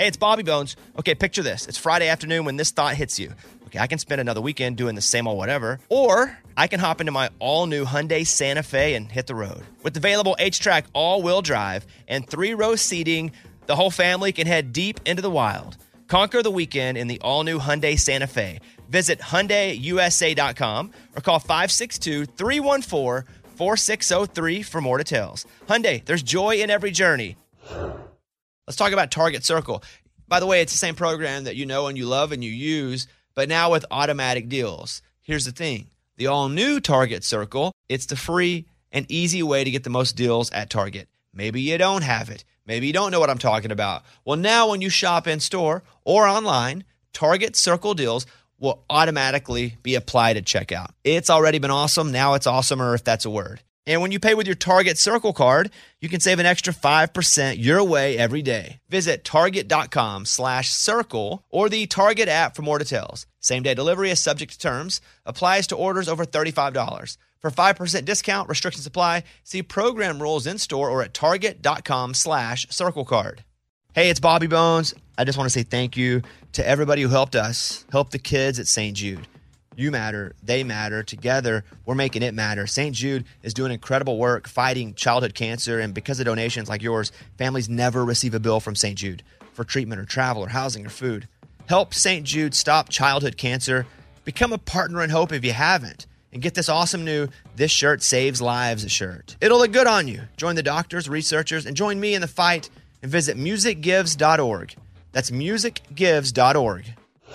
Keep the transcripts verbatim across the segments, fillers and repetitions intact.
Hey, it's Bobby Bones. Okay, picture this. It's Friday afternoon when this thought hits you. Okay, I can spend another weekend doing the same old whatever, or I can hop into my all-new Hyundai Santa Fe and hit the road. With available H-Track all-wheel drive and three-row seating, the whole family can head deep into the wild. Conquer the weekend in the all-new Hyundai Santa Fe. Visit Hyundai U S A dot com or call five six two, three one four, four six zero three for more details. Hyundai, there's joy in every journey. Let's talk about Target Circle. By the way, it's the same program that you know and you love and you use, but now with automatic deals. Here's the thing. The all-new Target Circle, it's the free and easy way to get the most deals at Target. Maybe you don't have it. Maybe you don't know what I'm talking about. Well, now when you shop in-store or online, Target Circle deals will automatically be applied at checkout. It's already been awesome. Now it's awesomer, if that's a word. And when you pay with your Target Circle card, you can save an extra five percent your way every day. Visit target.com slash circle or the Target app for more details. Same-day delivery is subject to terms. Applies to orders over thirty-five dollars. For five percent discount, restrictions apply. See program rules in-store or at target.com slash circle card. Hey, it's Bobby Bones. I just want to say thank you to everybody who helped us, help the kids at Saint Jude. You matter. They matter. Together, we're making it matter. Saint Jude is doing incredible work fighting childhood cancer, and because of donations like yours, families never receive a bill from Saint Jude for treatment or travel or housing or food. Help Saint Jude stop childhood cancer. Become a partner in hope if you haven't. And get this awesome new This Shirt Saves Lives shirt. It'll look good on you. Join the doctors, researchers, and join me in the fight and visit music gives dot org. That's music gives dot org.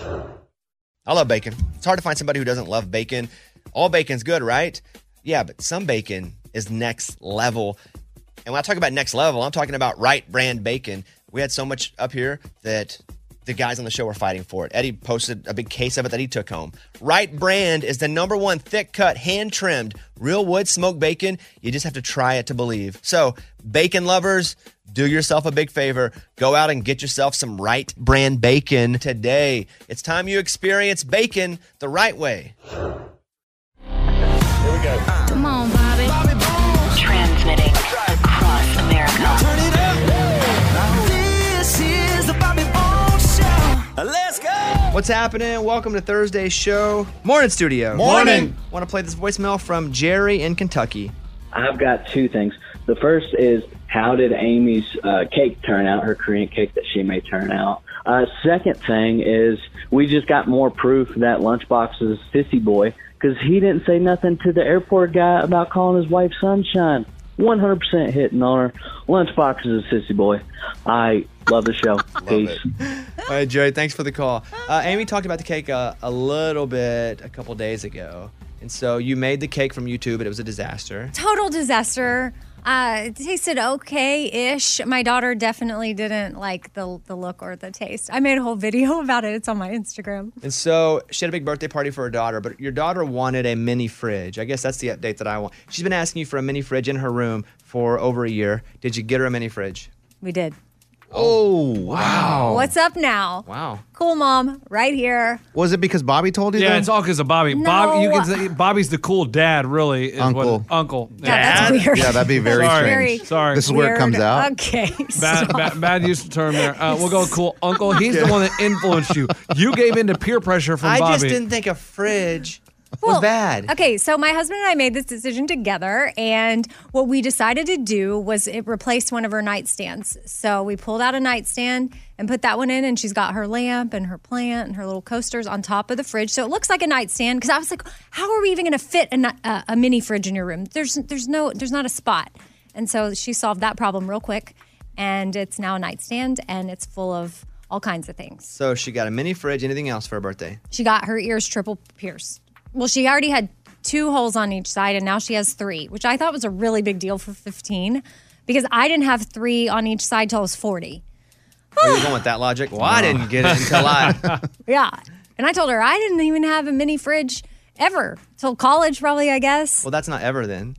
I love bacon. It's hard to find somebody who doesn't love bacon. All bacon's good, right? Yeah, but some bacon is next level. And when I talk about next level, I'm talking about Wright Brand bacon. We had so much up here that the guys on the show were fighting for it. Eddie posted a big case of it that he took home. Wright Brand is the number one thick-cut, hand-trimmed, real wood smoked bacon. You just have to try it to believe. So, bacon lovers, do yourself a big favor. Go out and get yourself some Wright Brand bacon today. It's time you experience bacon the right way. Here we go. Come on, Bobby. Bobby Bones. Transmitting across America. Turn it up. This is the Bobby Bones Show. Let's go. What's happening? Welcome to Thursday's show. Morning, studio. Morning. Want to play this voicemail from Jerry in Kentucky. I've got two things. The first is, how did Amy's uh, cake turn out, her Korean cake that she may turn out? Uh, second thing is, we just got more proof that Lunchbox is a sissy boy because he didn't say nothing to the airport guy about calling his wife Sunshine. one hundred percent hitting on her. Lunchbox is a sissy boy. I love the show. Peace. All right, Jerry, thanks for the call. Uh, Amy talked about the cake uh, a little bit a couple days ago. And so you made the cake from YouTube, but it was a disaster. Total disaster. Uh, it tasted okay-ish. My daughter definitely didn't like the the look or the taste. I made a whole video about it. It's on my Instagram. And so she had a big birthday party for her daughter, but your daughter wanted a mini fridge. I guess that's the update that I want. She's been asking you for a mini fridge in her room for over a year. Did you get her a mini fridge? We did. Oh, wow. What's up now? Wow. Cool, Mom. Right here. Was it because Bobby told you Yeah, that? it's all because of Bobby. No. Bobby, you can say Bobby's the cool dad, really. Is Uncle. What, uncle. Yeah, that's weird. Yeah, that'd be very Sorry. strange. Very Sorry. This is where it comes Weird. out. Okay. Bad, stop. bad, bad use of term there. Uh, we'll go cool. Uncle, he's the one that influenced you. You gave in to peer pressure from I Bobby. just didn't think a fridge was Well, bad. Okay, so my husband and I made this decision together, and what we decided to do was it replaced one of her nightstands. So we pulled out a nightstand and put that one in, and she's got her lamp and her plant and her little coasters on top of the fridge. So it looks like a nightstand, because I was like, how are we even going to fit a, ni- uh, a mini fridge in your room? There's there's no there's not a spot. And so she solved that problem real quick, and it's now a nightstand, and it's full of all kinds of things. So she got a mini fridge. Anything else for her birthday? She got her ears triple pierced. Well, she already had two holes on each side, and now she has three, which I thought was a really big deal for fifteen, because I didn't have three on each side till I was forty. Are you going with that logic? Well, I didn't get it until I... Yeah. And I told her I didn't even have a mini fridge ever till college, probably, I guess. Well, that's not ever then.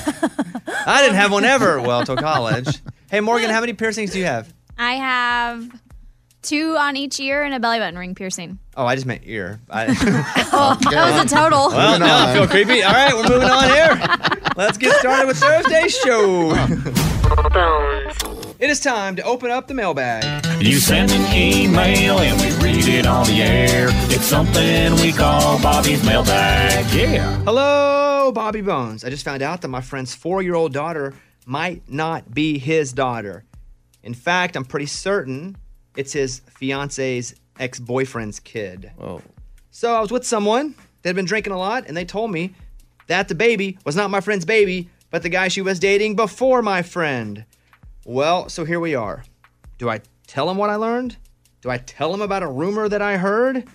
I didn't have one ever. Well, till college. Hey, Morgan, how many piercings do you have? I have two on each ear and a belly button ring piercing. Oh, I just meant ear. I, Oh, that was a total. well, now I feel creepy. All right, we're moving on here. Let's get started with Thursday's show. Bones. It is time to open up the mailbag. You send an email and we read it on the air. It's something we call Bobby's mailbag. Yeah. Hello, Bobby Bones. I just found out that my friend's four-year-old daughter might not be his daughter. In fact, I'm pretty certain it's his fiance's ex-boyfriend's kid. Oh. So I was with someone that had been drinking a lot, and they told me that the baby was not my friend's baby, but the guy she was dating before my friend. Well, so here we are. Do I tell him what I learned? Do I tell him about a rumor that I heard?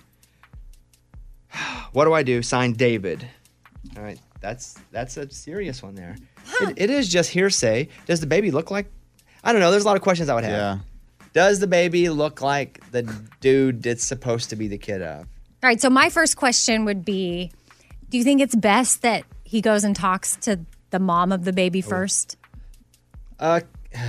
What do I do? Signed, David. All right, that's that's a serious one there. It, it is just hearsay. Does the baby look like... I don't know. There's a lot of questions I would have. Yeah. Does the baby look like the dude it's supposed to be the kid of? All right, so my first question would be, do you think it's best that he goes and talks to the mom of the baby first? Uh,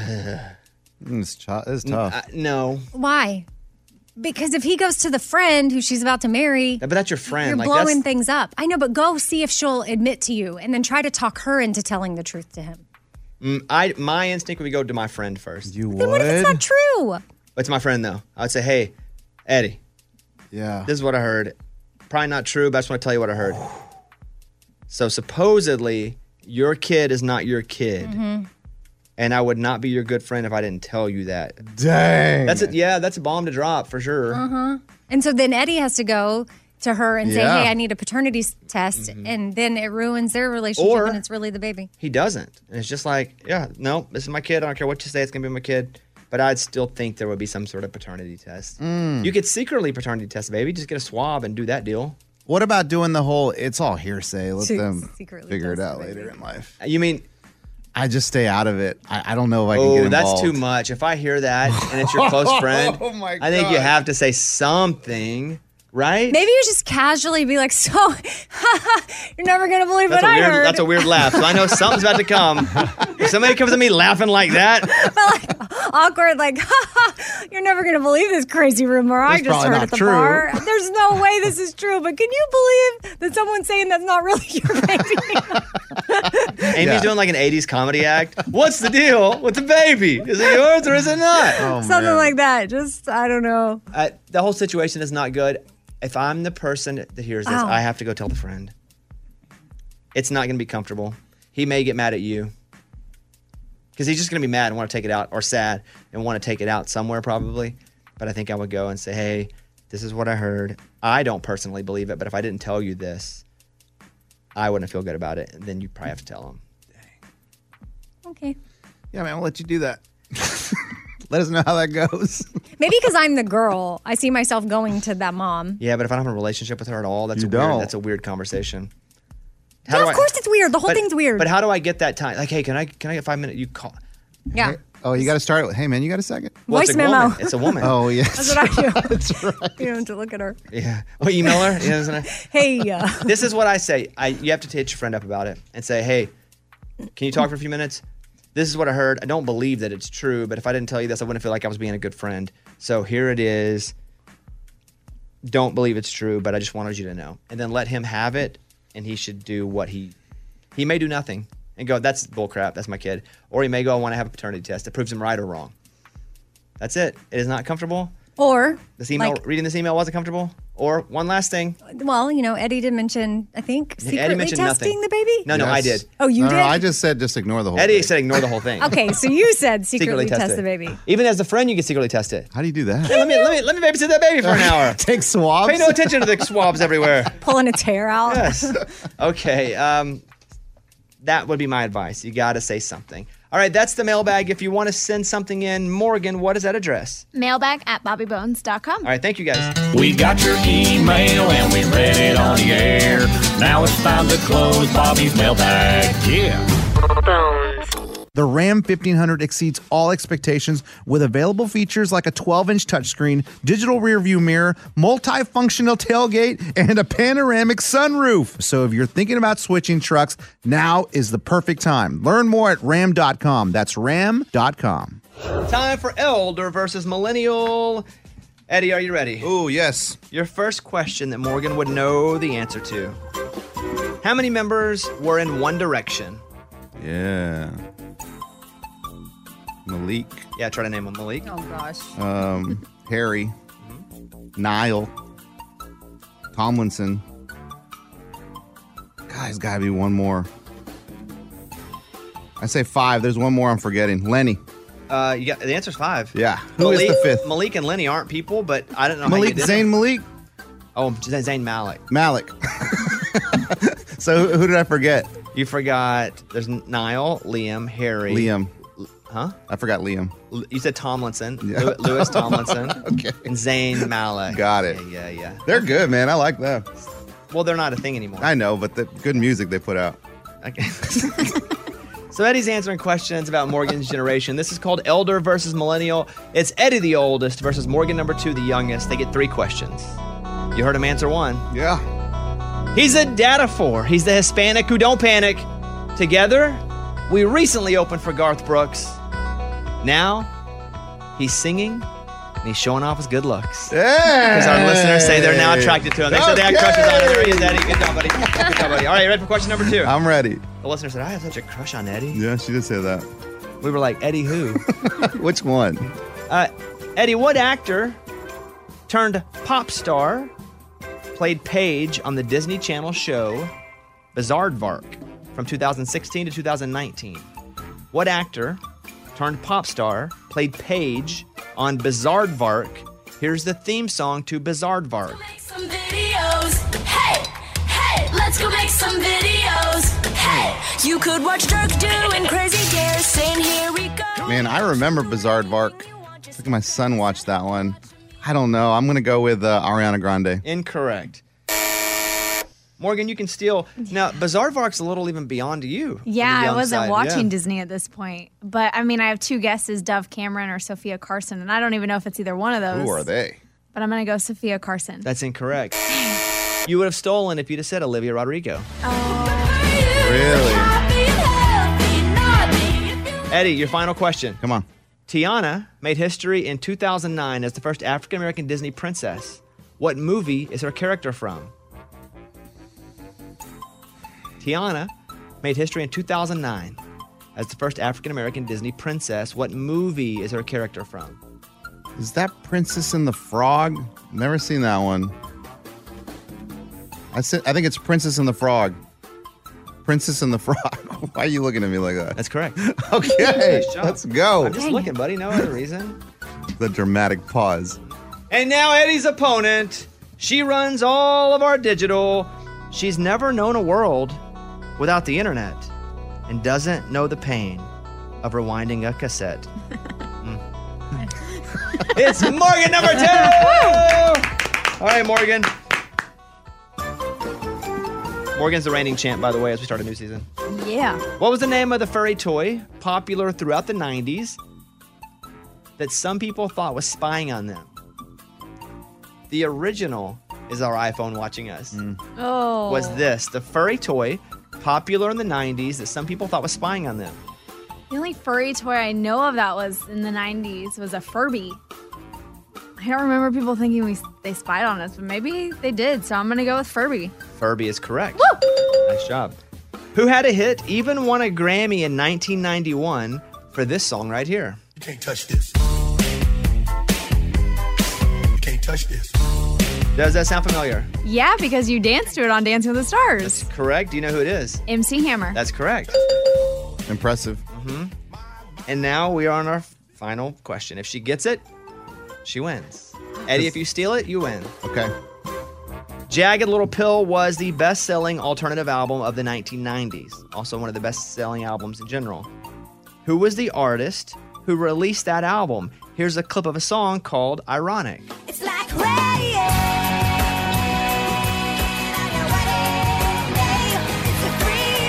It's, ch- it's tough. uh, no. Why? Because if he goes to the friend who she's about to marry, But that's your friend. you're like blowing that's, things up. I know, but go see if she'll admit to you and then try to talk her into telling the truth to him. Mm, I my instinct would be go to my friend first. You Then what if it's not true? It's my friend though. I would say, hey, Eddie, Yeah. this is what I heard. Probably not true, but I just want to tell you what I heard. So supposedly, your kid is not your kid. Mm-hmm. And I would not be your good friend if I didn't tell you that. Dang. That's it. Yeah, that's a bomb to drop for sure. Uh-huh. And so then Eddie has to go to her and say, Yeah. hey, I need a paternity s- test. And then it ruins their relationship Or- and it's really the baby. He doesn't. And it's just like, yeah, no, this is my kid. I don't care what you say. It's going to be my kid. But I'd still think there would be some sort of paternity test. Mm. You could secretly paternity test a baby. Just get a swab and do that deal. What about doing the whole, it's all hearsay. Let Se- them secretly figure it test out the later baby. in life. You mean, I just stay out of it. I, I don't know if I can get oh, involved. that's too much. If I hear that and it's your close friend, Oh my I think you God. have to say something, right? Maybe you just casually be like, so, you're never going to believe That's what a I weird. heard. That's a weird laugh. So I know something's about to come. If somebody comes at me laughing like that, Awkward, like, you're never going to believe this crazy rumor I That's just probably heard not at the true. bar. There's no way this is true, but can you believe that someone's saying that's not really your baby? Amy's Yeah. doing like an eighties comedy act. What's the deal with the baby? Is it yours or is it not? Oh, Something man. like that. Just, I don't know. Uh, the whole situation is not good. If I'm the person that hears this, Ow. I have to go tell the friend. It's not going to be comfortable. He may get mad at you because he's just going to be mad and want to take it out, or sad and want to take it out somewhere probably. But I think I would go and say, hey, this is what I heard. I don't personally believe it, but if I didn't tell you this, I wouldn't feel good about it. And then you probably have to tell him. Okay. Yeah, man, I'll let you do that. Let us know how that goes. Maybe because I'm the girl, I see myself going to that mom. Yeah, but if I don't have a relationship with her at all, that's You a weird. don't. That's a weird conversation. How Yeah, do of I- course it's weird. The whole but- thing's weird. But how do I get that time? Like, hey, can I can I get five minutes? You call. yeah. Oh, you got to start with, hey, man, you got a second? Well, it's Voice a memo. woman. It's a woman. Oh, yes. That's what I do. That's right. You don't have to look at her. Yeah. Well, email her. You know, isn't it? Hey, uh, This is what I say. I you have to hit your friend up about it and say, hey, can you talk for a few minutes? This is what I heard. I don't believe that it's true, but if I didn't tell you this, I wouldn't feel like I was being a good friend. So here it is. Don't believe it's true, but I just wanted you to know. And then let him have it, and he should do what he he may do nothing and go, that's bullcrap. That's my kid. Or he may go, I want to have a paternity test that proves him right or wrong. That's it. It is not comfortable. or, This email, like, reading this email wasn't comfortable. Or one last thing. well, you know, Eddie did mention, I think, secretly Eddie mentioned testing nothing. the baby. No, no, I Yes. did. Oh, you no, did? No, I just said just ignore the whole Eddie thing. said ignore the whole thing. Okay, so you said secretly, test, it. the baby. Even as a friend, you can secretly test it. How do you do that? Hey, let me let me let me babysit that baby for an hour. Take swabs? Pay no attention to the swabs everywhere. Pulling a tear out. Yes. Okay. Um, that would be my advice. You got to say something. All right, that's the mailbag. If you want to send something in, Morgan, what is that address? Mailbag at bobby bones dot com. All right, thank you guys. We got your email and we read it on the air. Now it's time to close Bobby's mailbag. Yeah. The Ram fifteen hundred exceeds all expectations with available features like a twelve-inch touchscreen, digital rear-view mirror, multifunctional tailgate, and a panoramic sunroof. So if you're thinking about switching trucks, now is the perfect time. Learn more at ram dot com. That's ram dot com. Time for elder versus millennial. Eddie, are you ready? Oh, yes. Your first question that Morgan would know the answer to. How many members were in One Direction? Yeah. Malik. Yeah, try to name him Malik. Oh, gosh. Um, Harry. Mm-hmm. Niall. Tomlinson. Guys, got to be one more. I say five. There's one more I'm forgetting. Lenny. Uh, you got the answer's five. Yeah. Who Malik, is the fifth? Malik and Lenny aren't people, but I don't know. Malik, how you did Zayn it. Malik? Oh, Zayn Malik. Malik. So who, who did I forget? You forgot. There's Niall, Liam, Harry, Liam. Huh? I forgot Liam. L- You said Tomlinson. Yeah. Lew- Lewis Tomlinson. Okay. And Zayn Malik. Got it. Yeah, yeah, yeah. They're good, man. I like them. Well, they're not a thing anymore. I know, but the good music they put out. Okay. So Eddie's answering questions about Morgan's generation. This is called Elder versus Millennial. It's Eddie the oldest versus Morgan number two, the youngest. They get three questions. You heard him answer one. Yeah. He's a data four. He's the Hispanic who don't panic. Together, we recently opened for Garth Brooks. Now, he's singing and he's showing off his good looks. Because our listeners say they're now attracted to him. They said they had crushes on him. There he is, Eddie. Good job, buddy. Good job, buddy. All right, you ready for question number two? I'm ready. The listener said, I have such a crush on Eddie. Yeah, she did say that. We were like, Eddie who? Which one? Uh, Eddie, what actor turned pop star played Paige on the Disney Channel show Bizaardvark from two thousand sixteen to two thousand nineteen? What actor turned pop star played Paige on Bizaardvark? Here's the theme song to Bizaardvark. Make some videos. Hey, hey, let's go make some videos. Hey, you could watch Dirk doing crazy dares, saying here we go. Man, I remember Bizaardvark. I think my son watched that one. I don't know. I'm going to go with uh, Ariana Grande. Incorrect. Morgan, you can steal. Now, Bizaardvark's a little even beyond you. on the Yeah, I young wasn't side. watching Yeah. Disney at this point. But I mean, I have two guesses, Dove Cameron or Sophia Carson, and I don't even know if it's either one of those. Who are they? But I'm going to go Sophia Carson. That's incorrect. You would have stolen if you'd have said Olivia Rodrigo. Really? Eddie, your final question. Come on. Tiana made history in two thousand nine as the first African-American Disney princess. What movie is her character from? Tiana made history in two thousand nine as the first African-American Disney princess. What movie is her character from? Is that Princess and the Frog? Never seen that one. I said, I think it's Princess and the Frog. Princess and the Frog. Why are you looking at me like that? That's correct. Okay, Nice job. let's go. I'm just looking, buddy. No other reason. The dramatic pause. And now Eddie's opponent. She runs all of our digital. She's never known a world without the internet and doesn't know the pain of rewinding a cassette. Mm. It's Morgan number two! All right, Morgan. Morgan's the reigning champ, by the way, as we start a new season. Yeah. What was the name of the furry toy popular throughout the nineties that some people thought was spying on them? The original is our iPhone watching us. Oh. Was this the furry toy popular in the nineties that some people thought was spying on them? The only furry toy I know of that was in the nineties was a Furby. I don't remember people thinking we they spied on us, but maybe they did, so I'm going to go with Furby. Furby is correct. Nice job. Who had a hit, even won a Grammy in nineteen ninety-one for this song right here? You can't touch this. You can't touch this. Does that sound familiar? Yeah, because you danced to it on Dancing with the Stars. Correct. Do you know who it is? M C Hammer. That's correct. Impressive. Mm-hmm. And now we are on our final question. If she gets it, she wins. Eddie, if you steal it, you win. Okay. Jagged Little Pill was the best-selling alternative album of the nineteen nineties. Also one of the best-selling albums in general. Who was the artist who released that album? Here's a clip of a song called Ironic. It's like rain on your wedding day. It's a free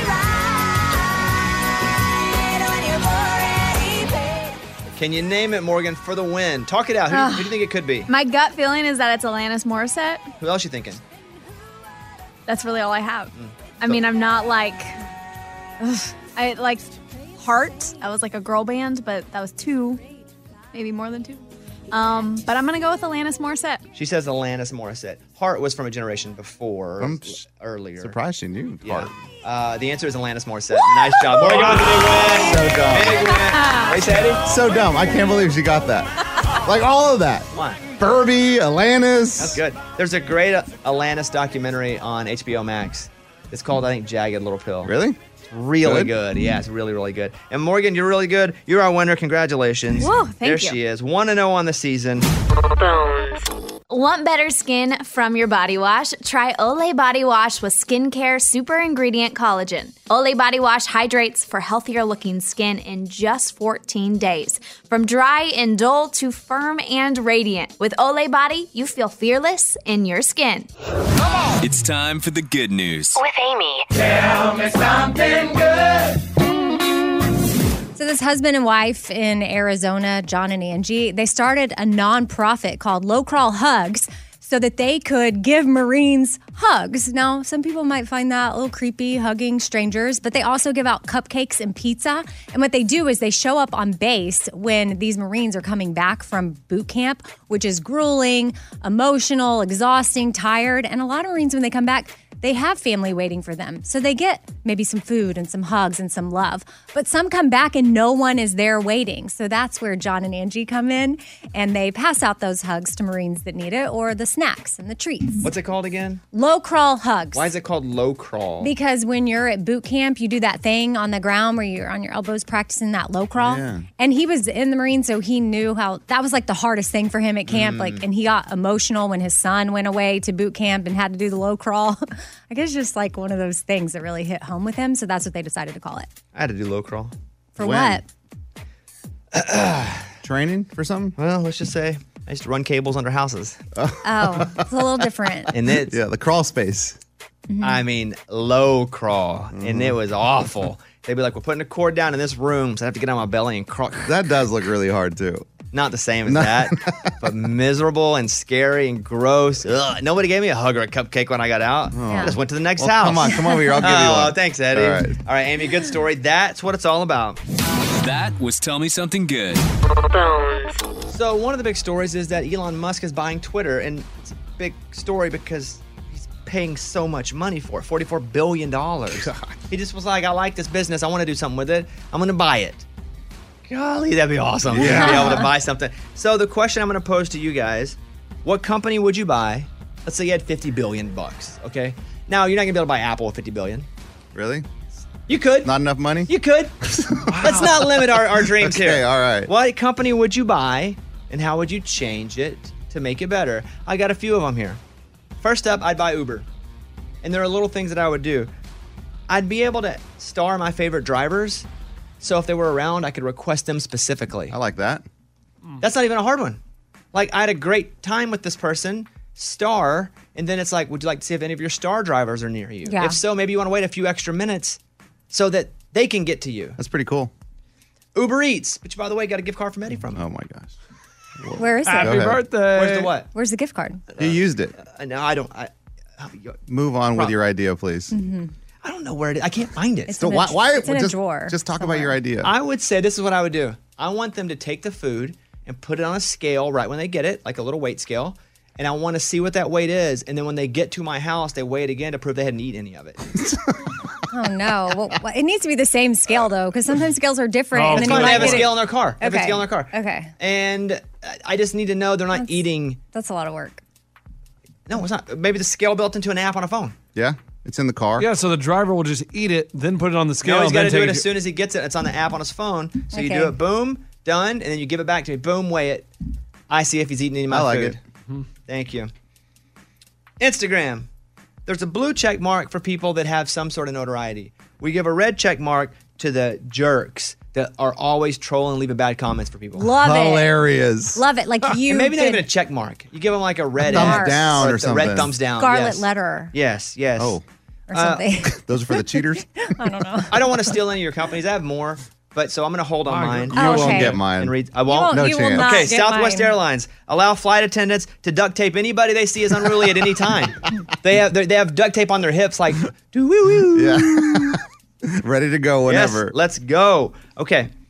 ride on your already paid. Can you name it, Morgan, for the win? Talk it out. Who, who do you think it could be? My gut feeling is that it's Alanis Morissette. Who else you thinking? That's really all I have. I mean, I'm not like, ugh, I like Heart. That was like a girl band, but that was two, maybe more than two. Um, but I'm gonna go with Alanis Morissette. She says Alanis Morissette. Heart was from a generation before, I'm earlier. Surprised she knew. Yeah. Uh, the answer is Alanis Morissette. Nice job. Morgan with the big win. So dumb. Big win. What you say, Eddie? So dumb. I can't believe she got that. Like all of that. What? Furby, Alanis. That's good. There's a great uh, Alanis documentary on H B O Max. It's called, I think, Jagged Little Pill. Really? Really Good? good. Yeah, it's really, really good. And Morgan, you're really good. You're our winner. Congratulations. Whoa, thank there you. she is. one and oh on the season. Want better skin from your body wash? Try Olay Body Wash with skincare super ingredient collagen. Olay Body Wash hydrates for healthier looking skin in just fourteen days. From dry and dull to firm and radiant. With Olay Body, you feel fearless in your skin. It's time for the good news. With Amy. Tell me something good. So this husband and wife in Arizona, John and Angie, they started a nonprofit called Low Crawl Hugs so that they could give Marines hugs. Now, some people might find that a little creepy, hugging strangers, but they also give out cupcakes and pizza. And what they do is they show up on base when these Marines are coming back from boot camp, which is grueling, emotional, exhausting, tired. And a lot of Marines, when they come back, they have family waiting for them. So they get maybe some food and some hugs and some love. But some come back and no one is there waiting. So that's where John and Angie come in and they pass out those hugs to Marines that need it or the snacks and the treats. What's it called again? Low crawl hugs. Why is it called low crawl? Because when you're at boot camp, you do that thing on the ground where you're on your elbows practicing that low crawl. Yeah. And he was in the Marines, so he knew how that was like the hardest thing for him at camp. Mm. Like, and he got emotional when his son went away to boot camp and had to do the low crawl. I guess just like one of those things that really hit home with him. So that's what they decided to call it. I had to do low crawl. For When? what? Training for something? Well, let's just say I used to run cables under houses. Oh, it's a little different. And it's, Yeah, the crawl space. I mean, low crawl. And it was awful. They'd be like, we're putting a cord down in this room, so I have to get on my belly and crawl. That does look really hard too. Not the same as that, but miserable and scary and gross. Ugh. Nobody gave me a hug or a cupcake when I got out. I just went to the next Well, house. come on, come over here. I'll give you Oh, one. thanks, Eddie. All right. All right, Amy, good story. That's what it's all about. That was Tell Me Something Good. So one of the big stories is that Elon Musk is buying Twitter, and it's a big story because he's paying so much money for it, forty-four billion dollars. He just was like, I like this business. I want to do something with it. I'm going to buy it. Golly, that'd be awesome. Yeah. To be able to buy something. So the question I'm going to pose to you guys, what company would you buy? Let's say you had fifty billion bucks, okay? Now, you're not going to be able to buy Apple with fifty billion. Really? You could. Not enough money? You could. Let's not limit our, our dreams Okay, here. all right. What company would you buy and how would you change it to make it better? I got a few of them here. First up, I'd buy Uber. And there are little things that I would do. I'd be able to star my favorite drivers. So if they were around, I could request them specifically. I like that. That's not even a hard one. Like, I had a great time with this person, star, and then it's like, would you like to see if any of your star drivers are near you? Yeah. If so, maybe you want to wait a few extra minutes so that they can get to you. That's pretty cool. Uber Eats, which, by the way, got a gift card from Eddie from. Oh my gosh. Where is Happy it? Go ahead. birthday. Where's the what? Where's the gift card? You used it. Uh, no, I don't. I, Move on with Pro- your idea, please. I don't know where it is. I can't find it. It's So in a- why? why it's in a just, drawer just talk somewhere. about your idea. I would say this is what I would do. I want them to take the food and put it on a scale right when they get it, like a little weight scale. And I want to see what that weight is. And then when they get to my house, they weigh it again to prove they hadn't eaten any of it. Oh no! Well, well, it needs to be the same scale though, because sometimes scales are different. Oh, and It's then fine. you They might have a get it- scale in their car. They have a Okay. scale in their car. Okay. And I just need to know they're not eating. That's a lot of work. No, it's not. Maybe the scale built into an app on a phone. yeah, it's in the car. Yeah, so the driver will just eat it, then put it on the scale. No, he's and got then to do take it as soon as he gets it. It's on the app on his phone. So you Okay. do it, boom, done, and then you give it back to me. Boom, weigh it. I see if he's eating any of my I like food. it. Thank you. Instagram. There's a blue check mark for people that have some sort of notoriety. We give a red check mark to the jerks that are always trolling and leaving bad comments for people. Love it. Hilarious. Love it. Like you. And maybe not did even a check mark. You give them like a red Thumbs X down or a something. red thumbs down. Scarlet yes. letter Yes, yes. Oh, or something. those are for the cheaters. I don't know. I don't want to steal any of your companies. I have more, but so I'm going to hold on mine. You Oh, won't okay. get mine. And read. I You won't. won't- No you will chance. not Okay, get Southwest mine. Airlines allow flight attendants to duct tape anybody they see as unruly at any time. They have they have duct tape on their hips, like doo woo woo. Yeah. Ready to go Yes, whenever. let's go. Okay,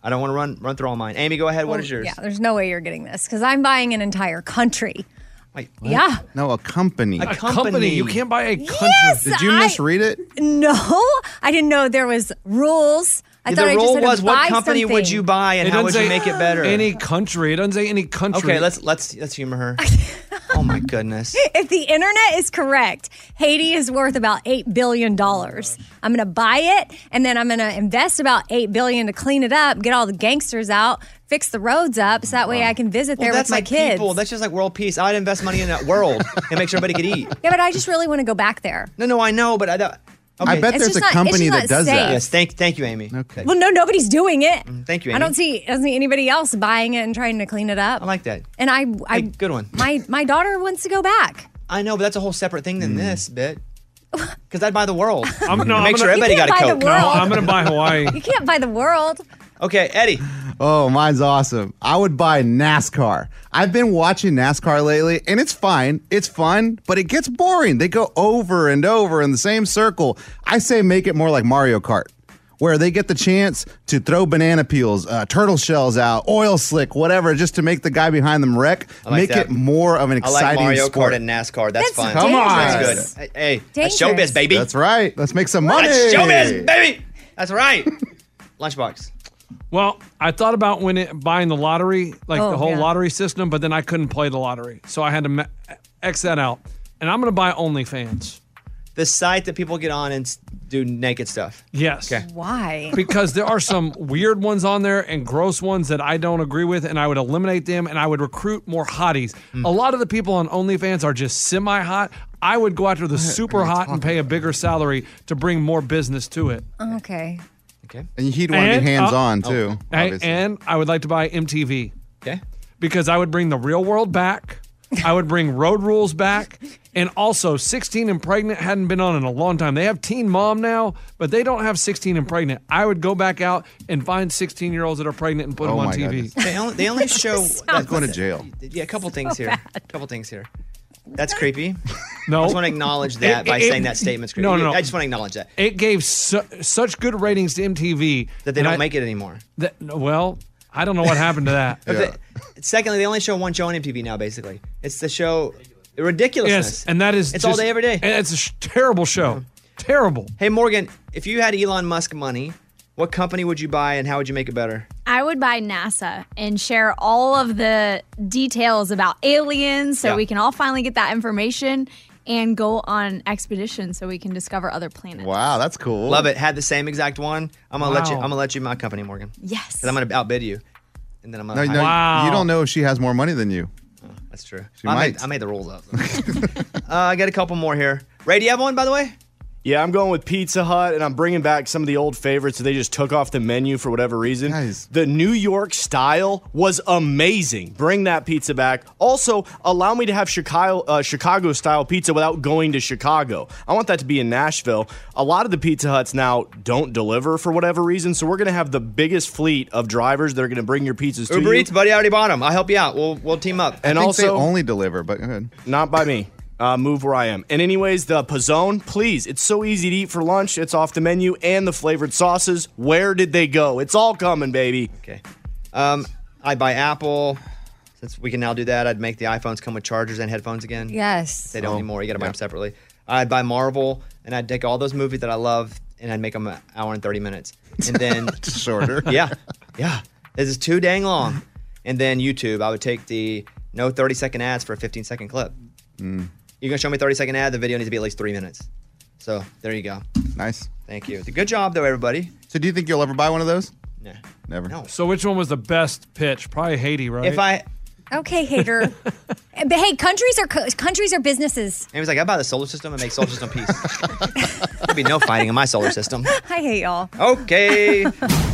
I don't want to run run through all mine. Amy, go ahead. What is yours? Yeah, there's no way you're getting this because I'm buying an entire country. Wait, yeah. No, a company. A A company. company. You can't buy a country. Yes, Did you I- misread it? No, I didn't know there was rules. I the thought I just rule had to was what buy company something. would you buy and It how doesn't would you say make it better? Any country. It doesn't say any country. Okay, let's let's let's humor her. Oh my goodness. If the internet is correct, Haiti is worth about eight billion dollars. I'm going to buy it, and then I'm going to invest about eight billion dollars to clean it up, get all the gangsters out, fix the roads up, so that way I can visit there Well, with that's my like kids. people. That's just like world peace. I'd invest money in that world and make sure everybody could eat. Yeah, but I just really want to go back there. No, no, I know, but I don't. Okay. I bet It's there's a just not- it's company just that not does safe. that. Yes, thank thank you, Amy. Okay. Well, no, nobody's doing it. Thank you, I Amy. don't see, I don't see anybody else buying it and trying to clean it up. I like that. And I, I, Hey, good one. My my daughter wants to go back. I know, but that's a whole separate thing than Hmm. this bit. Because I'd buy the world. I'm, no, Make I'm sure gonna, everybody You got a can't buy Coke. the No, world. I'm going to buy Hawaii. You can't buy the world. Okay, Eddie. Oh, mine's awesome. I would buy NASCAR. I've been watching NASCAR lately, and it's fine. It's fun, but it gets boring. They go over and over in the same circle. I say make it more like Mario Kart, where they get the chance to throw banana peels, uh, turtle shells out, oil slick, whatever, just to make the guy behind them wreck. I like make that. it more of an I exciting like Mario sport. Kart and NASCAR. That's, That's fun. Come on. dangerous. That's good. Hey, hey, that's Dangerous. showbiz, baby. That's right. Let's make some money. That's showbiz, baby. That's right. Lunchbox. Well, I thought about when it, buying the lottery, like Oh, the whole yeah. lottery system, but then I couldn't play the lottery. So I had to ma- X that out. And I'm going to buy OnlyFans. The site that people get on and s- do naked stuff. Yes. Okay. Why? Because there are some weird ones on there and gross ones that I don't agree with, and I would eliminate them and I would recruit more hotties. A lot of the people on OnlyFans are just semi hot. I would go after the super hot and pay a bigger salary to bring more business to it. Okay. Okay. And he'd want to And, be hands on, uh, too. Hey, obviously. and I would like to buy M T V Okay. because I would bring the real world back. I would bring Road Rules back. And also, sixteen and Pregnant hadn't been on in a long time. They have Teen Mom now, but they don't have sixteen and Pregnant. I would go back out and find sixteen-year-olds that are pregnant and put Oh them on my T V. goodness. They only, they only show. He's going to jail. Yeah, a couple things here. A couple things here. That's creepy. No. I just want to acknowledge that It- by it- saying that statement's creepy. No, no, no. I just want to acknowledge that. It gave su- such good ratings to M T V That they and don't I- make it anymore. That, well, I don't know what happened to that. But the- secondly, they only show one show on M T V now, basically. It's the show Ridiculousness. Yes, and that is It's all just- day, every day. And it's a sh- terrible show. Terrible. Hey, Morgan, if you had Elon Musk money, what company would you buy and how would you make it better? I would buy NASA and share all of the details about aliens so Yeah. we can all finally get that information and go on expeditions so we can discover other planets. Wow, that's cool. Love it. Had the same exact one. I'm gonna let you. Wow. I'm gonna let you my company, Morgan. Yes. Because I'm gonna outbid you, and then I'm No, gonna. no, Wow. you don't know if she has more money than you. That's true. She I might. made, I made the rules up. uh, I got a couple more here. Ray, do you have one, by the way? Yeah, I'm going with Pizza Hut, and I'm bringing back some of the old favorites that they just took off the menu for whatever reason. Guys. The New York style was amazing. Bring that pizza back. Also, allow me to have Chicago uh, Chicago style pizza without going to Chicago. I want that to be in Nashville. A lot of the Pizza Huts now don't deliver for whatever reason, so we're going to have the biggest fleet of drivers that are going to bring your pizzas to Uber you. Eats, buddy. I already bought them. I'll help you out. We'll we'll team up. And I think also, they only deliver, but go ahead. not by me. Uh, move where I am. And anyways, the Pizzone, please. It's so easy to eat for lunch. It's off the menu. And the flavored sauces. Where did they go? It's all coming, baby. Okay. Um, I'd buy Apple. Since we can now do that, I'd make the iPhones come with chargers and headphones again. Yes. They don't anymore. You got to buy them separately. I'd buy Marvel, and I'd take all those movies that I love, and I'd make them an hour and thirty minutes. And then Just shorter. yeah, yeah, this is too dang long. And then YouTube, I would take the no thirty second ads for a fifteen second clip. Mm. You're gonna show me a thirty second ad. The video needs to be at least three minutes. So there you go. Nice. Thank you. Good job, though, everybody. So do you think you'll ever buy one of those? Nah. Never. No. So which one was the best pitch? Probably Haiti, right? If I, Okay, hater. But hey, countries are co- countries are businesses. Amy's like, I buy the solar system and make solar system peace. There'll be no fighting in my solar system. I hate y'all. Okay.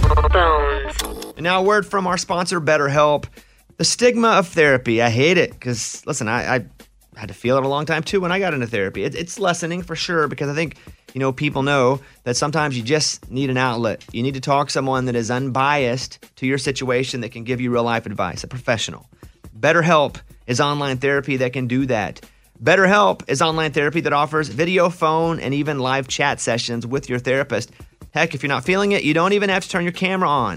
And now a word from our sponsor, BetterHelp. The stigma of therapy. I hate it because, listen, I, I had to feel it a long time too when I got into therapy. It, it's lessening for sure because I think, you know, people know that sometimes you just need an outlet. You need to talk to someone that is unbiased to your situation that can give you real life advice, a professional. BetterHelp is online therapy that can do that. BetterHelp is online therapy that offers video, phone, and even live chat sessions with your therapist. Heck, if you're not feeling it, you don't even have to turn your camera on.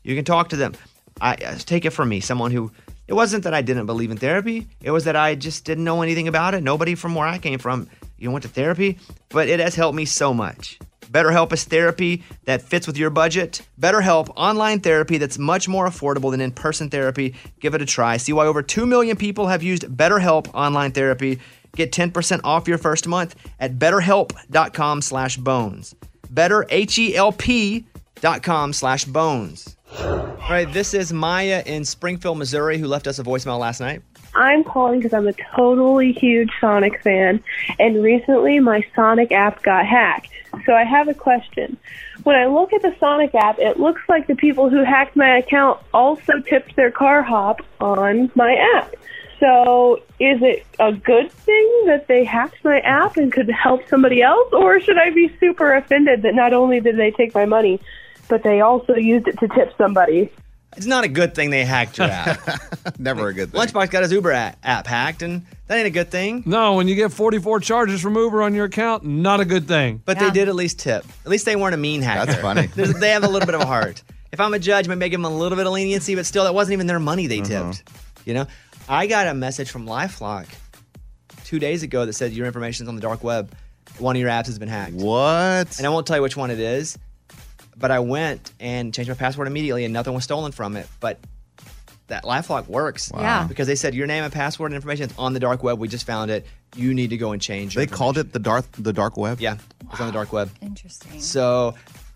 You can talk to them. I uh, take it from me, someone who, it wasn't that I didn't believe in therapy. It was that I just didn't know anything about it. Nobody from where I came from, you know, went to therapy, but it has helped me so much. BetterHelp is therapy that fits with your budget. BetterHelp, online therapy that's much more affordable than in-person therapy. Give it a try. See why over two million people have used BetterHelp online therapy. Get ten percent off your first month at betterhelp.com slash bones. Better, H-E-L-P dot com slash bones. All right, this is Maya in Springfield, Missouri, who left us a voicemail last night. I'm calling because I'm a totally huge Sonic fan, and recently my Sonic app got hacked. So I have a question. When I look at the Sonic app, it looks like the people who hacked my account also tipped their car hop on my app. So is it a good thing that they hacked my app and could help somebody else, or should I be super offended that not only did they take my money, but they also used it to tip somebody? It's not a good thing they hacked your app. Never a good thing. Lunchbox got his Uber a- app hacked, and that ain't a good thing. No, when you get forty-four charges from Uber on your account, not a good thing. But they did at least tip. At least they weren't a mean hacker. That's funny. There's- they have a little bit of a heart. If I'm a judge, I may give them a little bit of leniency, but still, that wasn't even their money they tipped. You know, I got a message from LifeLock two days ago that said your information's on the dark web. One of your apps has been hacked. What? And I won't tell you which one it is, but I went and changed my password immediately, and nothing was stolen from it. But that LifeLock works. Wow. Yeah. Because they said your name and password and information is on the dark web. We just found it. You need to go and change. They called it the dark the dark web? Yeah, it's on the dark web. Interesting. So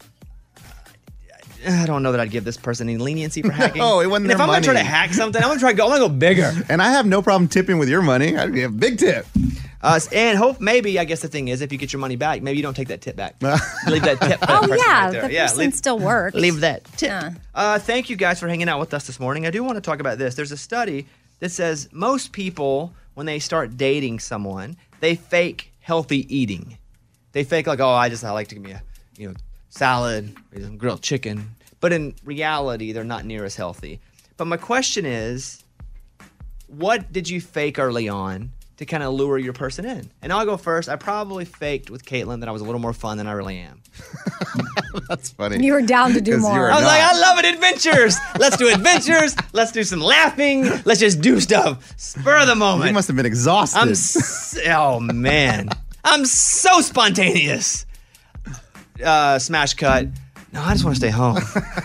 I don't know that I'd give this person any leniency for hacking. No, it wasn't And if their I'm gonna try to money. hack something, I'm gonna try to go. I'm gonna go bigger. And I have no problem tipping with your money. I'd give a big tip. Uh, and hope maybe I guess the thing is if you get your money back, maybe you don't take that tip back. Leave that tip. For that Oh, person yeah. right there. The yeah, person leave, still works. leave that tip. Yeah. Uh, thank you guys for hanging out with us this morning. I do want to talk about this. There's a study that says most people, when they start dating someone, they fake healthy eating. They fake like, oh, I just I like to give me a you know salad, maybe some grilled chicken. But in reality, they're not near as healthy. But my question is, what did you fake early on to kind of lure your person in? And I'll go first. I probably faked with Caitlin that I was a little more fun than I really am. That's funny. You were down to do 'Cause you more. were I was not. like, I love it, adventures. Let's do adventures. Let's do some laughing. Let's just do stuff. Spur of the moment. You must have been exhausted. I'm s- oh man, I'm so spontaneous. Uh, smash cut. No, I just want to stay home.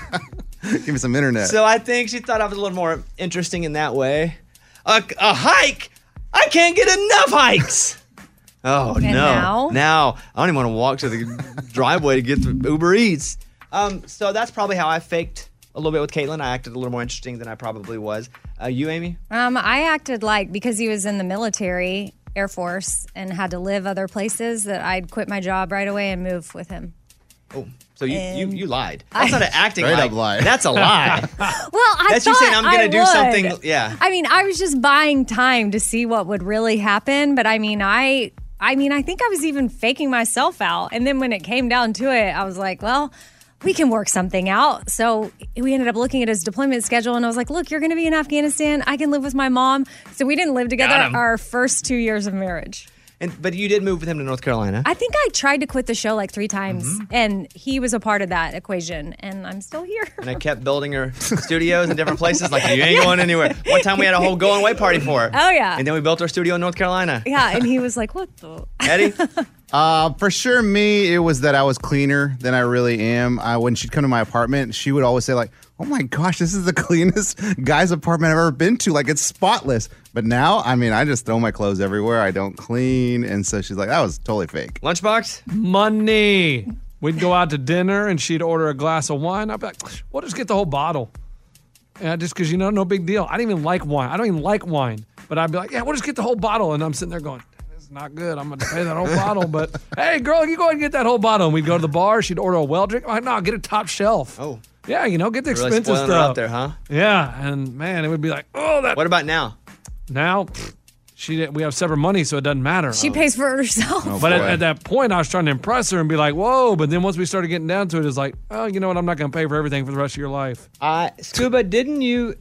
Give me some internet. So I think she thought I was a little more interesting in that way. A, a hike? I can't get enough hikes. Oh And no! now? Now I don't even want to walk to the driveway to get the Uber Eats. Um, so that's probably how I faked a little bit with Caitlin. I acted a little more interesting than I probably was. Uh, you, Amy? Um, I acted like because he was in the military, Air Force, and had to live other places that I'd quit my job right away and move with him. Oh, so you you, And you lied. That's not an acting Straight like. up lie. That's a lie. Well, I That's you thought saying I'm gonna I do would. something- yeah. I mean, I was just buying time to see what would really happen. But I mean, I, I mean, I think I was even faking myself out. And then when it came down to it, I was like, well, we can work something out. So we ended up looking at his deployment schedule, and I was like, look, you're going to be in Afghanistan. I can live with my mom. So we didn't live together Got him. our first two years of marriage. And but you did move with him to North Carolina. I think I tried to quit the show like three times, Mm-hmm. and he was a part of that equation, and I'm still here. And I kept building her studios in different places. Like, you ain't going anywhere. One time we had a whole going away party for her. Oh, yeah. And then we built our studio in North Carolina. Yeah, and he was like, what the? Eddie? Uh, for sure, me, it was that I was cleaner than I really am. I, when she'd come to my apartment, she would always say, like, oh my gosh, this is the cleanest guy's apartment I've ever been to. Like, it's spotless. But now, I mean, I just throw my clothes everywhere. I don't clean. And so she's like, that was totally fake. Lunchbox? Money. We'd go out to dinner and she'd order a glass of wine. I'd be like, we'll just get the whole bottle. Yeah, just because, you know, no big deal. I don't even like wine. I don't even like wine. But I'd be like, yeah, we'll just get the whole bottle. And I'm sitting there going, it's not good. I'm going to pay that whole bottle. But hey, girl, you go ahead and get that whole bottle. And we'd go to the bar. She'd order a well drink. I'm like, no, get a top shelf. Oh. Yeah, you know, get the Really expensive spoiling her stuff. out there, huh? Yeah, and man, it would be like, oh, that. What about now? Now, pfft, she we have separate money, so it doesn't matter. She pays for it herself. Oh, But at, boy. at that point, I was trying to impress her and be like, whoa. But then once we started getting down to it, it's like, oh, you know what? I'm not going to pay for everything for the rest of your life. Uh, Scuba, didn't you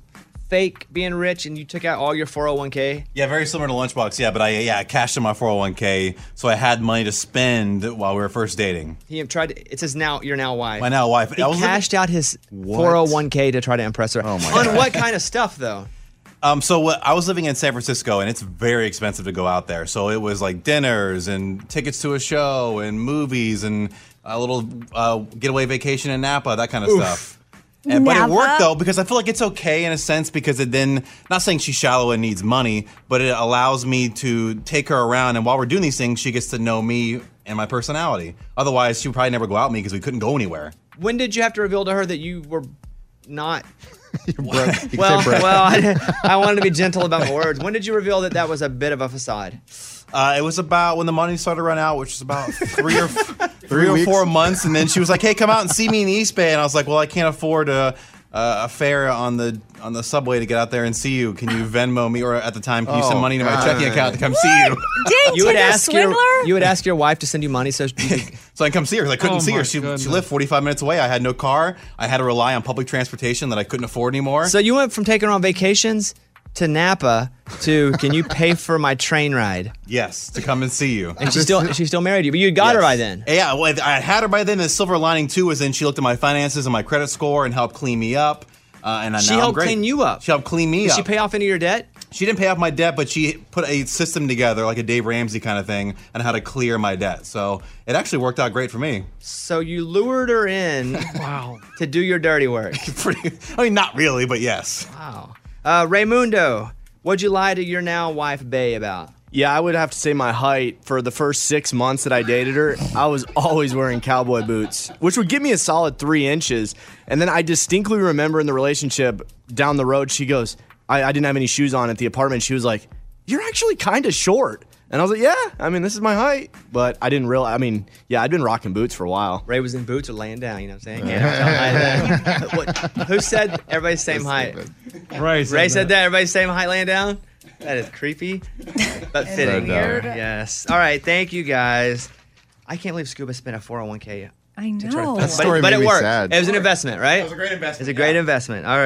fake being rich and you took out all your four oh one k? Yeah, very similar to Lunchbox. Yeah, but I yeah I cashed in my four oh one k, so I had money to spend while we were first dating. He tried. To, it says now you're now wife. My now wife. He I was cashed living, out his four oh one k to try to impress her. Oh my On God. what kind of stuff though? Um, so what, I was living in San Francisco, and it's very expensive to go out there. So it was like dinners and tickets to a show and movies and a little uh, getaway vacation in Napa, that kind of Oof. stuff. And, but it Napa? worked though, because I feel like it's okay in a sense, because it then, not saying she's shallow and needs money, but it allows me to take her around, and while we're doing these things, she gets to know me and my personality. Otherwise, she would probably never go out with me because we couldn't go anywhere. When did you have to reveal to her that you were not? Well, well, well I, I wanted to be gentle about my words. When did you reveal that that was a bit of a facade? Uh, it was about when the money started to run out, which was about three or three or weeks? four months, and then she was like, "Hey, come out and see me in East Bay," and I was like, "Well, I can't afford a, a, a fare on the on the subway to get out there and see you. Can you Venmo me, or at the time, can you send Oh, money to my God. checking account to come see you?" Dang, You would Tinder ask your swindler? you would ask your wife to send you money so she So I can come see her because I couldn't Oh, see my her. She, goodness. she lived forty-five minutes away. I had no car. I had to rely on public transportation that I couldn't afford anymore. So you went from taking her on vacations to Napa to can you pay for my train ride? Yes, to come and see you. And she still she still married you, but you got her Yes. by then. Yeah, well, I had her by then. The silver lining too was then she looked at my finances and my credit score and helped clean me up. Uh, and I, She now I'm helped great. clean you up. She helped clean me Did up. she pay off any of your debt? She didn't pay off my debt, but she put a system together, like a Dave Ramsey kind of thing, on how to clear my debt. So it actually worked out great for me. So you lured her in Wow. to do your dirty work. Pretty, I mean, not really, but yes. Wow. Uh, Raymundo, what'd you lie to your now wife, Bay, about? Yeah, I would have to say my height. For the first six months that I dated her, I was always wearing cowboy boots, which would give me a solid three inches. And then I distinctly remember in the relationship down the road, she goes, I, I didn't have any shoes on at the apartment. She was like, "You're actually kind of short." And I was like, "Yeah, I mean, this is my height." But I didn't realize, I mean, yeah, I'd been rocking boots for a while. Ray was in boots or laying down, you know what I'm saying? Can't tell height. What, who said everybody's same height? Ray said, Ray said that. Everybody's same height laying down? That is creepy, but fitting. weird. Yes. All right. Thank you, guys. I can't believe Scuba spent a four oh one k. I to try to- know. But, story but made it me worked. sad. It was an investment, right? It was a great investment. It's a great investment. All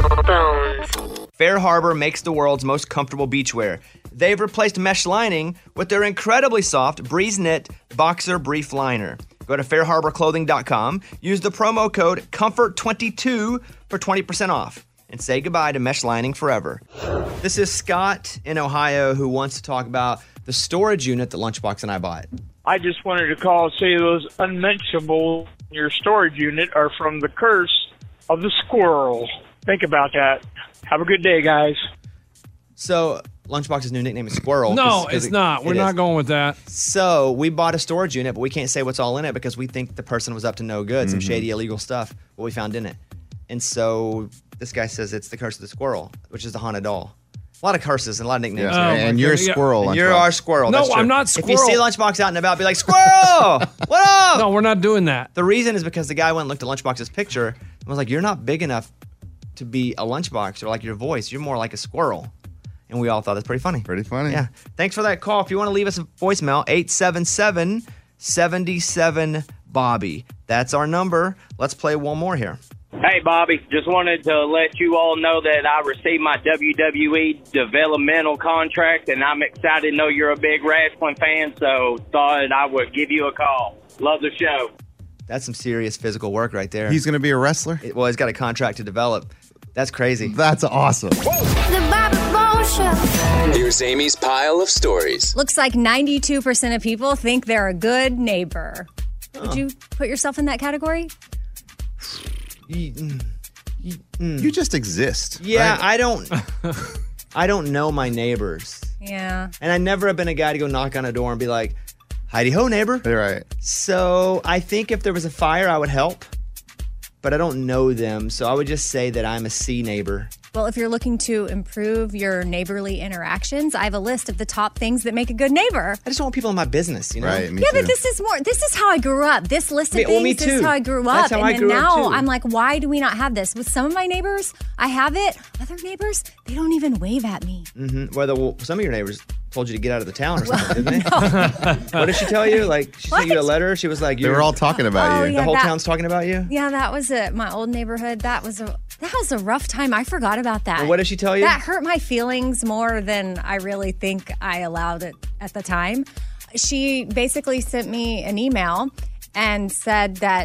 right. Fair Harbor makes the world's most comfortable beachwear. They've replaced mesh lining with their incredibly soft Breeze Knit Boxer Brief Liner. Go to fair harbor clothing dot com, use the promo code comfort twenty-two for twenty percent off, and say goodbye to mesh lining forever. This is Scott in Ohio who wants to talk about the storage unit that Lunchbox and I bought. I just wanted to call and say those unmentionables in your storage unit are from the curse of the squirrel. Think about that. Have a good day, guys. So Lunchbox's new nickname is Squirrel. No, 'cause- 'cause it's it- not. We're it not is. going with that. So we bought a storage unit, but we can't say what's all in it because we think the person was up to no good, some Mm-hmm. shady illegal stuff, what we found in it. And so this guy says it's the curse of the squirrel, which is the haunted doll. A lot of curses and a lot of nicknames. Yeah. here. and you're a squirrel. And you're Lunchbox. our squirrel. No, that's true. I'm not If you see squirrel. Lunchbox out and about, be like, Squirrel! What up? No, we're not doing that. The reason is because the guy went and looked at Lunchbox's picture and was like, you're not big enough to be a Lunchbox or like your voice. You're more like a squirrel. And we all thought that's pretty funny. Pretty funny. Yeah. Thanks for that call. If you want to leave us a voicemail, eight seven seven, seven seven, Bobby. That's our number. Let's play one more here. Hey, Bobby, just wanted to let you all know that I received my W W E developmental contract, and I'm excited to know you're a big wrestling fan, so thought I would give you a call. Love the show. That's some serious physical work right there. He's going to be a wrestler? It- well, he's got a contract to develop. That's crazy. That's awesome. The Bobby Bones Show. Here's Amy's pile of stories. Looks like ninety-two percent of people think they're a good neighbor. Would you put yourself in that category? You just exist. Yeah, right? I don't I don't know my neighbors. Yeah. And I never have been a guy to go knock on a door and be like, Heidi ho, neighbor. You're right. So I think if there was a fire, I would help. But I don't know them, so I would just say that I'm a C neighbor. Well, if you're looking to improve your neighborly interactions, I have a list of the top things that make a good neighbor. I just don't want people in my business, you know? Right, me yeah, too. but this is more. This is how I grew up. This list of Me- things. well, me This is too. how I grew That's up, how and I then grew up, now too. I'm like, why do we not have this? With some of my neighbors, I have it. Other neighbors, they don't even wave at me. Mm-hmm. Well, the, well, some of your neighbors told you to get out of the town or something, didn't they? What did she tell you? Like, she sent you a What? letter? She was like, They you're, were all talking about Oh, you. yeah. the whole that- town's talking about you? Yeah, that was it. My old neighborhood. That was a That was a rough time. I forgot about that. And what did she tell you? That hurt my feelings more than I really think I allowed it at the time. She basically sent me an email and said that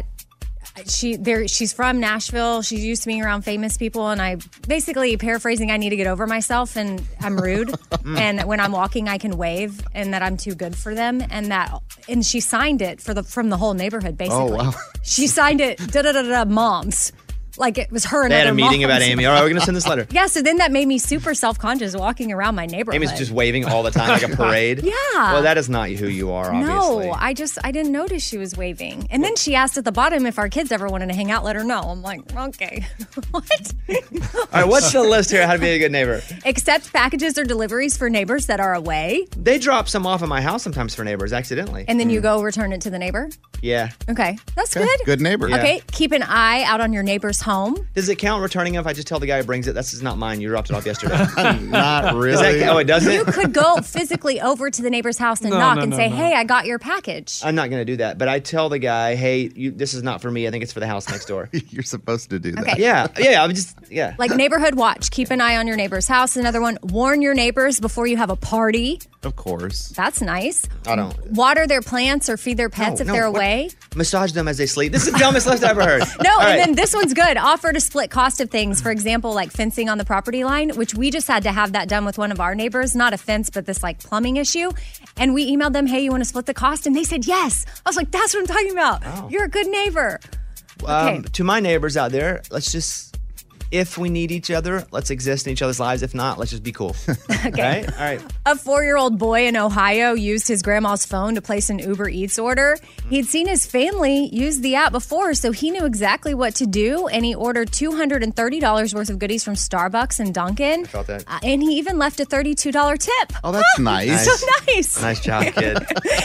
she there she's from Nashville. She's used to being around famous people, and I basically paraphrasing, I need to get over myself and I'm rude. And when I'm walking, I can wave, and that I'm too good for them, and that and she signed it for the from the whole neighborhood. Basically, Oh, wow. She signed it. Da da da da. Moms. Like it was her and They had a other meeting moms. about Amy. All right, we're going to send this letter. Yeah, so then that made me super self-conscious walking around my neighborhood. Amy's just waving all the time like a parade. Yeah. Well, that is not who you are, obviously. No, I just, I didn't notice she was waving. And then she asked at the bottom if our kids ever wanted to hang out, let her know. I'm like, okay. What? All right, what's the list here? How to be a good neighbor? Accept packages or deliveries for neighbors that are away. They drop some off at my house sometimes for neighbors, accidentally. And then you go return it to the neighbor. Yeah. Okay, that's Okay, good. good neighbor. Yeah. Okay, keep an eye out on your neighbor's home. Does it count returning it if I just tell the guy who brings it, that's just not mine, you dropped it off yesterday? Not Does really. that, oh, it doesn't? You could go physically over to the neighbor's house and No, knock no, and no, say, no. hey, I got your package. I'm not going to do that, but I tell the guy, hey, you, this is not for me. I think it's for the house next door. You're supposed to do that. Okay. Yeah, yeah, I'm just, yeah. Like neighborhood watch. Keep an eye on your neighbor's house. Another one, warn your neighbors before you have a party. Of course. That's nice. I don't. Water their plants or feed their pets No, if no, they're what- away. Massage them as they sleep. This is the dumbest list I've ever heard. No, All and right. then this one's good. Offer to split cost of things. For example, like fencing on the property line, which we just had to have that done with one of our neighbors. Not a fence, but this like plumbing issue. And we emailed them, hey, you want to split the cost? And they said yes. I was like, that's what I'm talking about. Oh. You're a good neighbor. Um, Okay. to my neighbors out there, let's just, if we need each other, let's exist in each other's lives. If not, let's just be cool. Okay. All right. A four-year-old boy in Ohio used his grandma's phone to place an Uber Eats order. He'd seen his family use the app before, so he knew exactly what to do, and he ordered two hundred thirty dollars worth of goodies from Starbucks and Dunkin'. I felt that. Uh, and he even left a thirty-two dollars tip. Oh, that's nice. So nice. Nice job, kid.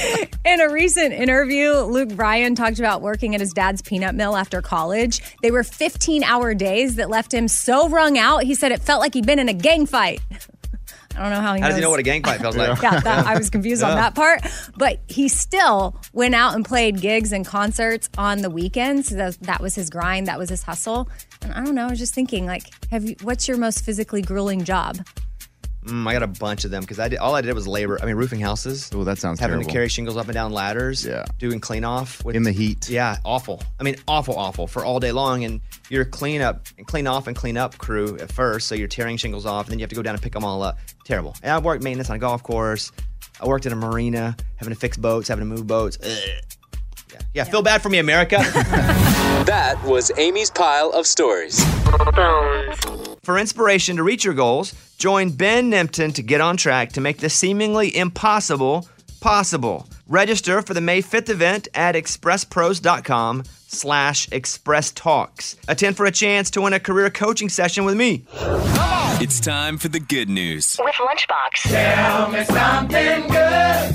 In a recent interview, Luke Bryan talked about working at his dad's peanut mill after college. They were fifteen-hour days that left him so wrung out, he said it felt like he'd been in a gang fight. I don't know how he How knows. does he know what a gang fight feels like? Yeah, that, I was confused on Yeah. that part. But he still went out and played gigs and concerts on the weekends. That, that was his grind. That was his hustle. And I don't know. I was just thinking, like, have you? What's your most physically grueling job? Mm, I got a bunch of them because I did, all I did was labor. I mean, roofing houses. Oh, that sounds Having terrible. to carry shingles up and down ladders. Yeah. Doing clean off. With, In the heat. Yeah, awful. I mean, awful, awful for all day long. And you're clean up, clean off and clean up crew at first. So you're tearing shingles off, and then you have to go down and pick them all up. Terrible. And I worked maintenance on a golf course. I worked at a marina, having to fix boats, having to move boats. Ugh. Yeah. yeah, feel bad for me, America. That was Amy's pile of stories. For inspiration to reach your goals, join Ben Nimpton to get on track to make the seemingly impossible possible. Register for the May fifth event at expresspros.com slash express talks. Attend for a chance to win a career coaching session with me. It's time for the good news. With Lunchbox. Tell me something good.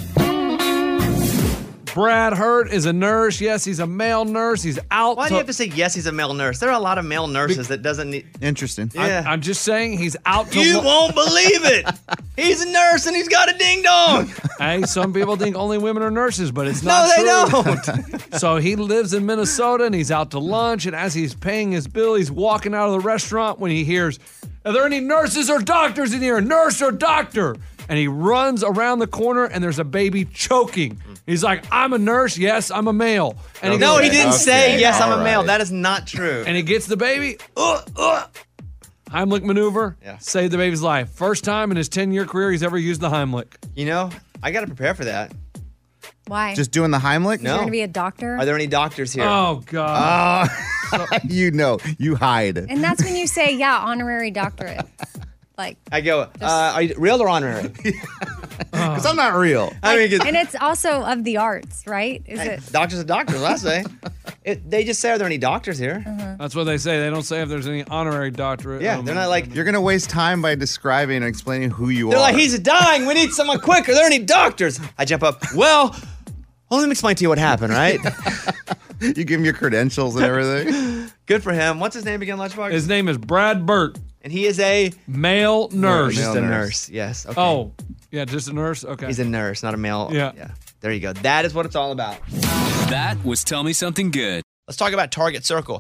Brad Hurt is a nurse. Yes, he's a male nurse. He's out. Why to- do you have to say yes, he's a male nurse? There are a lot of male nurses that doesn't need... Interesting. Yeah. I'm, I'm just saying he's out to You lo- won't believe it. He's a nurse and he's got a ding dong. Hey, some people think only women are nurses, but it's No, not they true. don't. So he lives in Minnesota and he's out to lunch, and as he's paying his bill, he's walking out of the restaurant when he hears, "Are there any nurses or doctors in here? Nurse or doctor?" And he runs around the corner and there's a baby choking. He's like, "I'm a nurse. Yes, I'm a male." And he No, goes- he didn't say, Okay, yes, I'm a all male. right. That is not true. And he gets the baby. Uh, uh. Heimlich maneuver. Yeah. Saved the baby's life. First time in his ten-year career he's ever used the Heimlich. You know, I got to prepare for that. Why? Just doing the Heimlich? No. You're going to be a doctor? Are there any doctors here? Oh, God. Oh, you know, you hide. And that's when you say, yeah, honorary doctorate. Like, I go, uh, are you real or honorary? Because I'm not real. I mean, 'cause- and it's also of the arts, right? Is Hey, it? doctors are doctors, I say. It, they just say, are there any doctors here? That's what they say. They don't say if there's any honorary doctorate. Yeah, Um, they're not like, You're going to waste time by describing and explaining who you they're are. like, he's dying. We need someone quick. Are there any doctors? I jump up. Well, well, let me explain to you what happened, right? You give him your credentials and everything. Good for him. What's his name again, Lunchbox? His name is Brad Burt, and he is a male nurse. just Male a nurse. nurse. Yes. Okay. Oh, yeah, just a nurse? Okay. He's a nurse, not a male. Yeah. Yeah. There you go. That is what it's all about. That was Tell Me Something Good. Let's talk about Target Circle.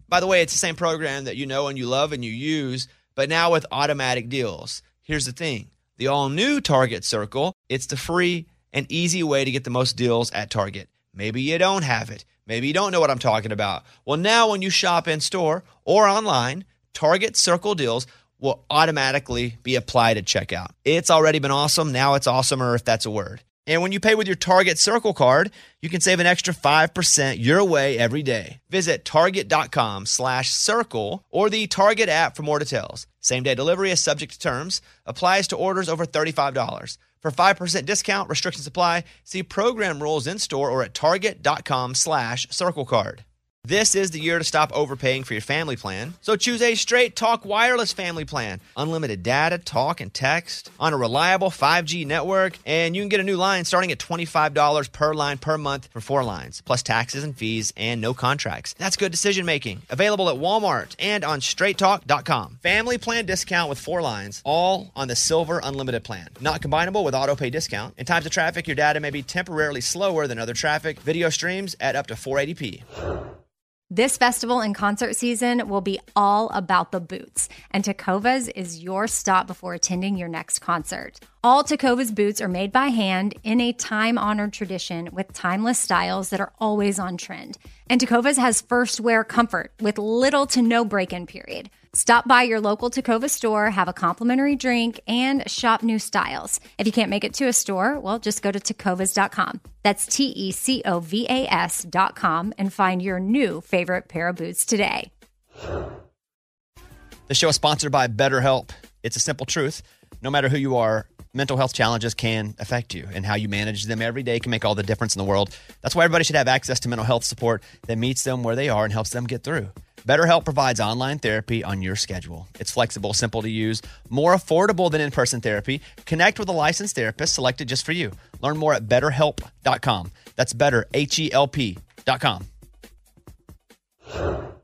By the way, it's the same program that you know and you love and you use, but now with automatic deals. Here's the thing. The all-new Target Circle, it's the free and easy way to get the most deals at Target. Maybe you don't have it. Maybe you don't know what I'm talking about. Well, now when you shop in store or online, Target Circle deals will automatically be applied at checkout. It's already been awesome. Now it's awesomer, if that's a word. And when you pay with your Target Circle card, you can save an extra five percent your way every day. Visit target.com slash circle or the Target app for more details. Same-day delivery is subject to terms. Applies to orders over thirty-five dollars. For five percent discount, restrictions apply. See program rules in store or at target.com slash circle card. This is the year to stop overpaying for your family plan. So choose a Straight Talk Wireless family plan. Unlimited data, talk, and text on a reliable five G network. And you can get a new line starting at twenty-five dollars per line per month for four lines, plus taxes and fees and no contracts. That's good decision making. Available at Walmart and on straight talk dot com. Family plan discount with four lines, all on the Silver Unlimited plan. Not combinable with auto pay discount. In times of traffic, your data may be temporarily slower than other traffic. Video streams at up to four eighty p. This festival and concert season will be all about the boots, and Tecovas is your stop before attending your next concert. All Tecovas boots are made by hand in a time-honored tradition with timeless styles that are always on trend. And Tecovas has first wear comfort with little to no break-in period. Stop by your local Tecovas store, have a complimentary drink, and shop new styles. If you can't make it to a store, well, just go to tecovas dot com. That's T E C O V A S dot com and find your new favorite pair of boots today. The show is sponsored by BetterHelp. It's a simple truth. No matter who you are, mental health challenges can affect you, and how you manage them every day can make all the difference in the world. That's why everybody should have access to mental health support that meets them where they are and helps them get through. BetterHelp provides online therapy on your schedule. It's flexible, simple to use, more affordable than in-person therapy. Connect with a licensed therapist selected just for you. Learn more at better help dot com. That's better, H E L P dot com.